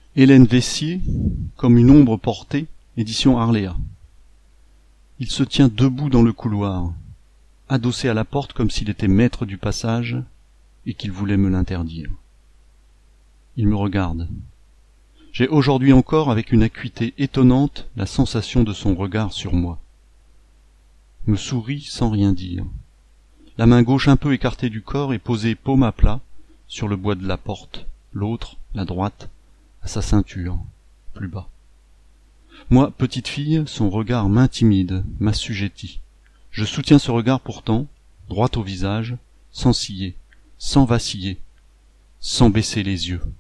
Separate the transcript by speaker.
Speaker 1: Hélène Vessier, comme une ombre portée, édition Arléa. Il se tient debout dans le couloir, adossé à la porte comme s'il était maître du passage et qu'il voulait me l'interdire. Il me regarde. J'ai aujourd'hui encore, avec une acuité étonnante, la sensation de son regard sur moi. Me sourit sans rien dire. La main gauche un peu écartée du corps est posée paume à plat sur le bois de la porte, l'autre, la droite, à sa ceinture, plus bas. Moi, petite fille, son regard m'intimide, m'assujettit. Je soutiens ce regard pourtant, droit au visage, sans ciller, sans vaciller, sans baisser les yeux.